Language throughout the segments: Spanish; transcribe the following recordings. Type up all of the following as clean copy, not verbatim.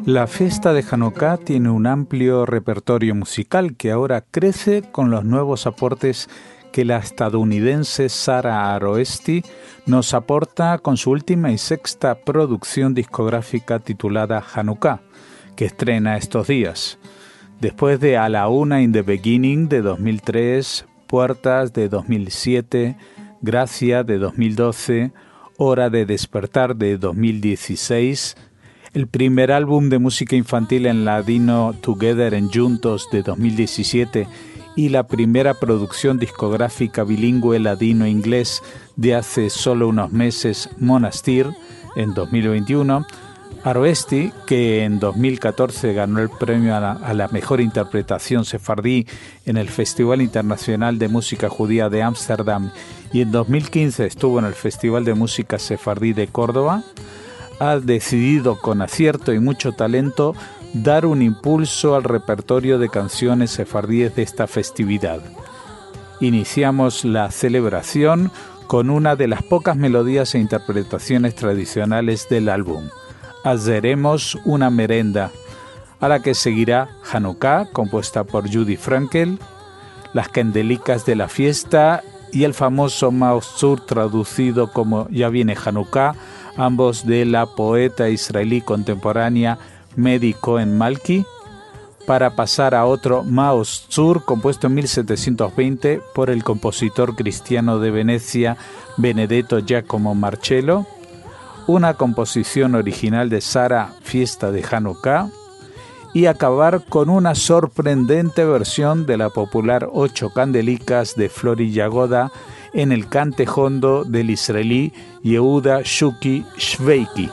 La fiesta de Hanukkah tiene un amplio repertorio musical que ahora crece con los nuevos aportes que la estadounidense Sarah Aroesti nos aporta con su última y sexta producción discográfica titulada Hanukkah, que estrena estos días. Después de A la Una in the Beginning de 2003, Puertas de 2007, Gracia de 2012, Hora de Despertar de 2016, el primer álbum de música infantil en ladino Together en Juntos de 2017 y la primera producción discográfica bilingüe ladino-inglés de hace solo unos meses, Monastir, en 2021, Aroesti, que en 2014 ganó el premio a la mejor interpretación sefardí en el Festival Internacional de Música Judía de Ámsterdam y en 2015 estuvo en el Festival de Música Sefardí de Córdoba, ha decidido con acierto y mucho talento dar un impulso al repertorio de canciones sefardíes de esta festividad. Iniciamos la celebración con una de las pocas melodías e interpretaciones tradicionales del álbum, Hazeremos una merenda, a la que seguirá Hanukkah, compuesta por Judy Frankel, Las Candelicas de la Fiesta y el famoso Maoz Tzur, traducido como Ya viene Hanukkah, ambos de la poeta israelí contemporánea Medi Cohen Malki, para pasar a otro Maoz Tzur, compuesto en 1720 por el compositor cristiano de Venecia Benedetto Giacomo Marcello, una composición original de Sarah, Fiesta de Hanukkah, y acabar con una sorprendente versión de la popular Ocho Candelicas de Flori Yagoda en el cante hondo del israelí Yehuda Shuki Shveiki.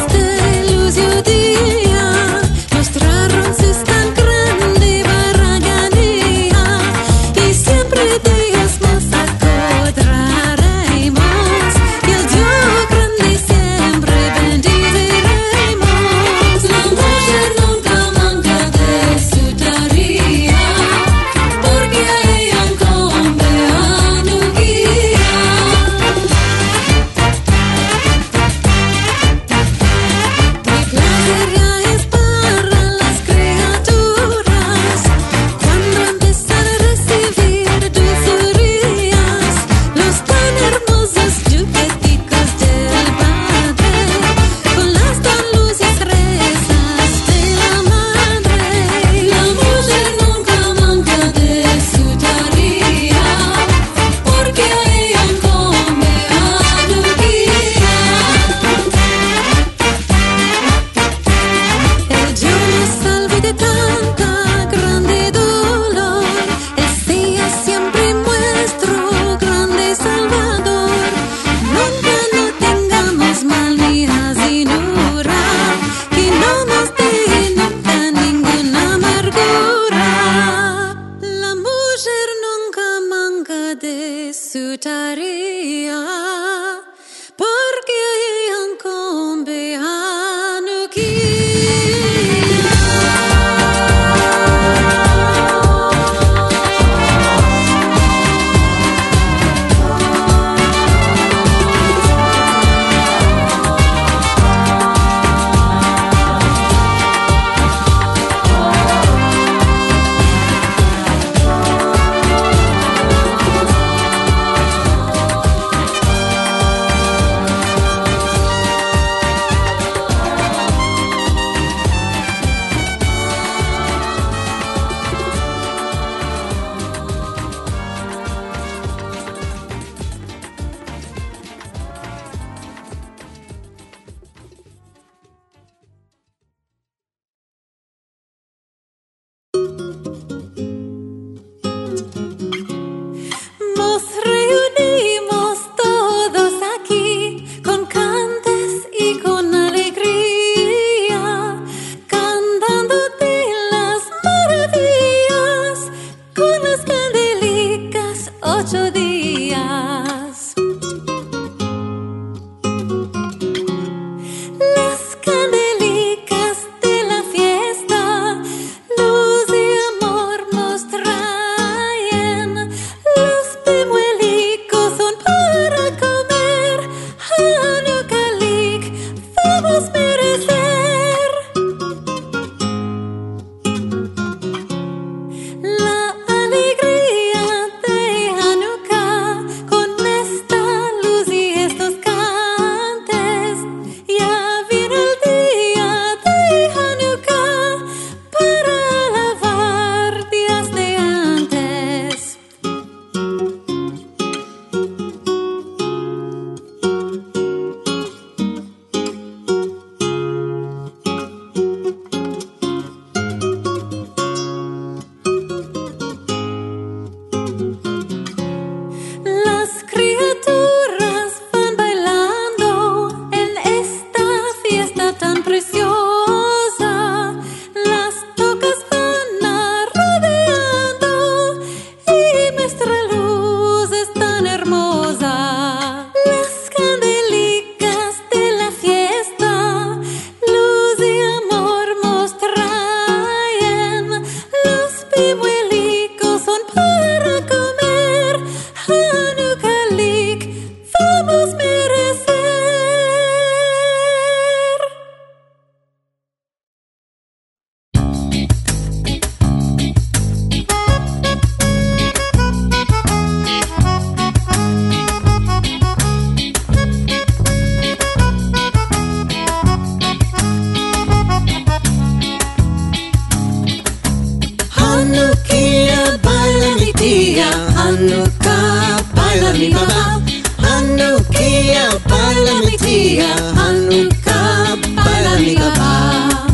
Mostraron sus tan grande barraga Hanukkah, baila mi mamá. Hanukkah, baila mi tía. Hanukkah, baila mi mamá.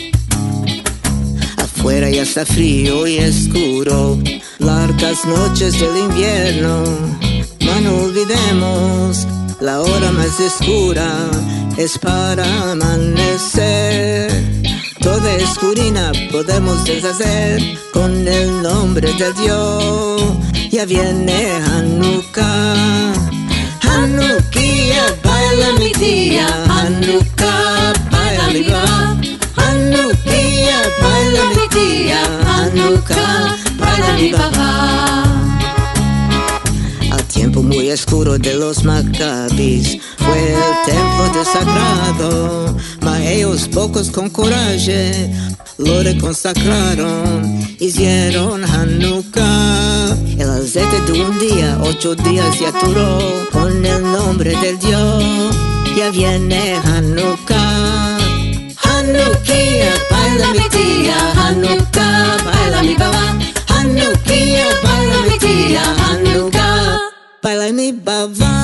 Afuera ya está frío y oscuro, largas noches del invierno. No nos olvidemos, la hora más oscura es para amanecer. Toda escurina podemos deshacer con el nombre de Dios. Ya viene Hanukkah. Hanukkah, baila mi tía. Hanukkah, baila mi mamá. Hanukkah, baila mi tía. Hanukkah, baila mi papá. Al tiempo muy oscuro de los Maccabis fue el templo desagrado, mas ellos pocos con coraje lo reconsacraron, hicieron Hanukkah. El aceite de un día, 8 días ya duró, con el nombre del Dios. Ya viene Hanukkah. Hanukkah, baila mi tía. Hanukkah, baila mi papá. Hanukkah, baila mi tía. Hanukkah, baila mi papá.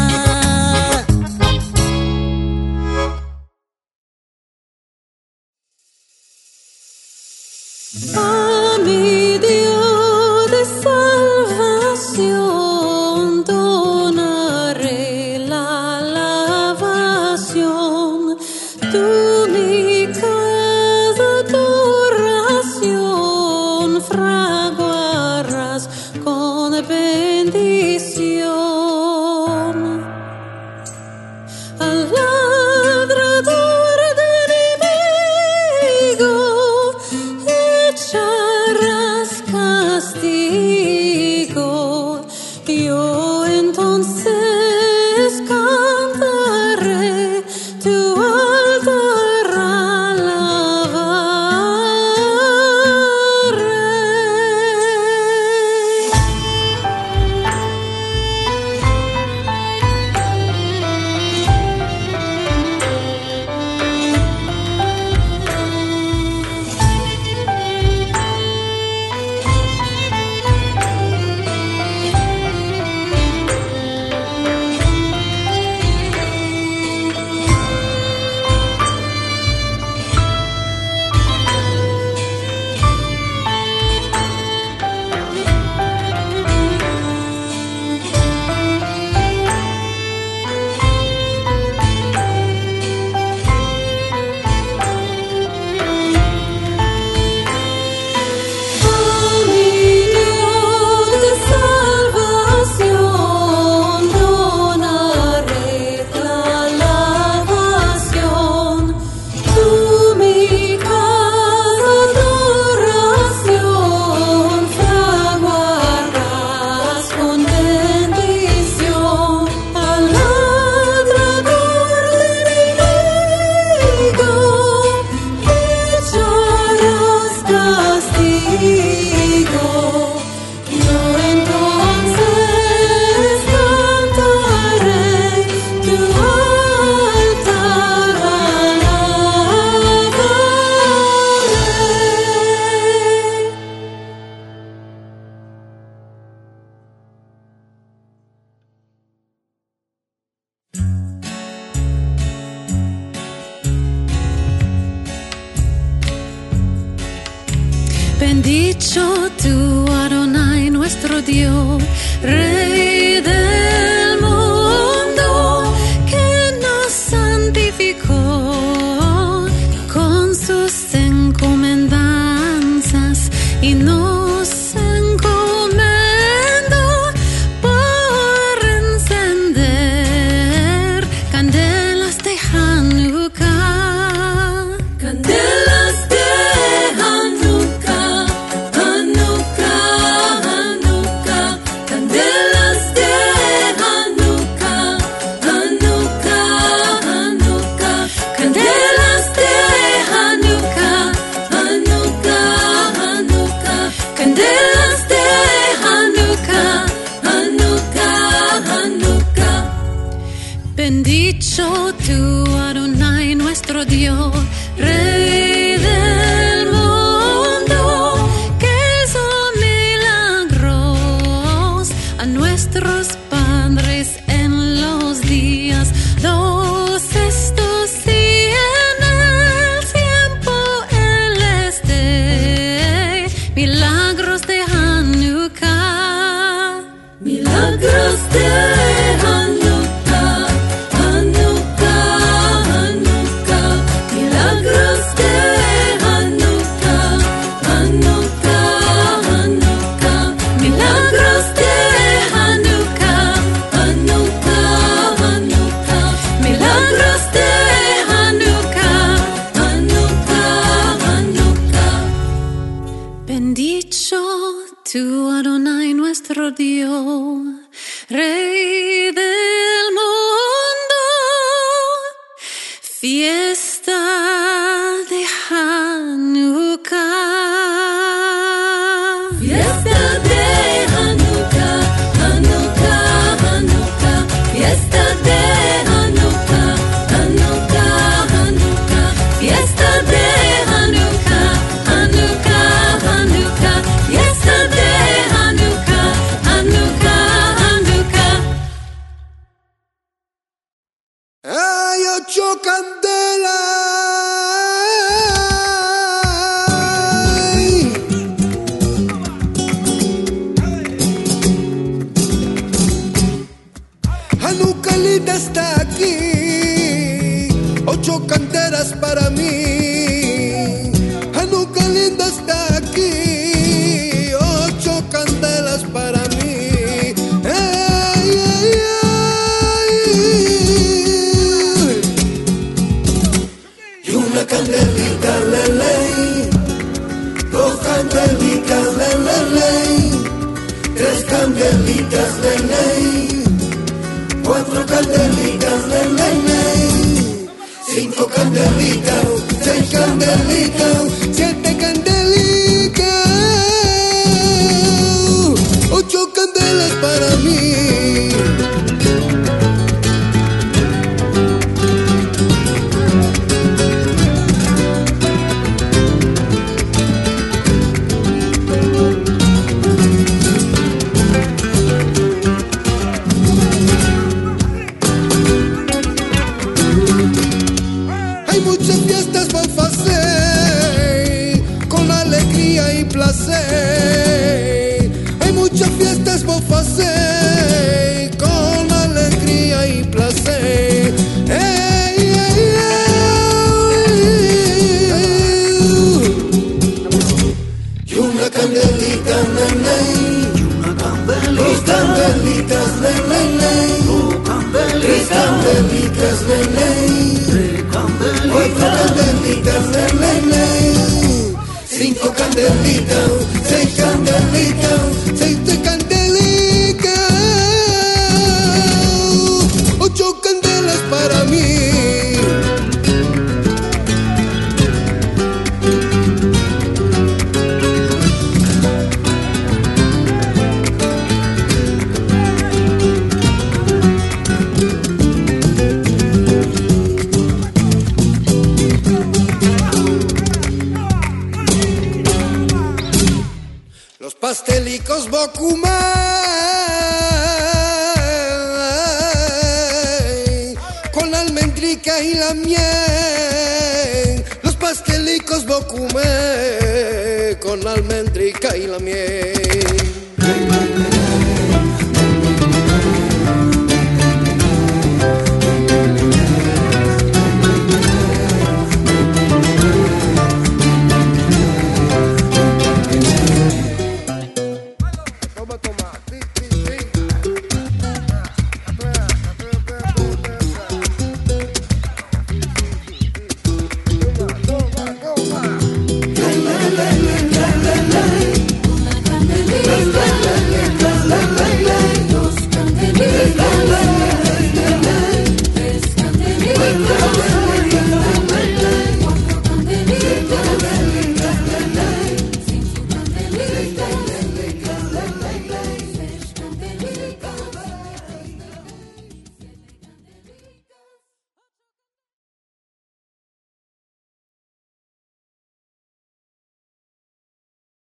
A mi Dios de salvación donaré la alabación. Tú mi casa tu oración fraguarás con bendición. Al ladrador del enemigo echarás castigo. Yo entonces cantaré tu altar alabaré. Bendicho tú, Adonai, nuestro Dios, Rey del mundo, que nos santificó con sus encomendanzas y nos encomendó por encender candelas de Hanukkah. Candelas de Hanukkah, Hanukkah, Hanukkah. Candelas de Hanukkah, Hanukkah, Hanukkah. Candelas de Hanukkah, Hanukkah, Hanukkah. Candelas de Hanukkah, Hanukkah, Hanukkah. Bendicho tú, Adonai, nuestro Dios, Rey del mundo, que hizo milagros a rodeó, Rey del mundo, fiesta de Hanukkah. Fiesta de Hanukkah, Hanukkah, Hanukkah, fiesta de Hanukkah, Hanukkah, Hanukkah, fiesta de Hanukkah, Hanukkah, Hanukkah, fiesta de Hanukkah, Hanukkah, Hanukkah. Hay 8 candelas. Hanukkah linda está aquí, 8 candelas para mí. Hanukkah linda está aquí, 8 candelas para mí. Ay, ay, ay. Y una candelita, lele, 2 candelitas, lele, 3 candelitas, lele, 4 candelitas, lele, 5 candelitas, 6 candelitas, 7 candelitas, 8 candelas para mí. Hay muchas fiestas por hacer, con alegría y placer. Hay muchas fiestas por hacer, con alegría y placer. Hey, hey, hey. Y una candelita, nene, 2 candelitas, nene, 3 candelitas, nene, 4 candelitas, lele, 5 candelitas, 6 candelitas, 7 candelitas, 8 candelas para mí. Los pastelicos Bocumay, con la almendrica y la miel. Los pastelicos Bocumay, con la almendrica y la miel.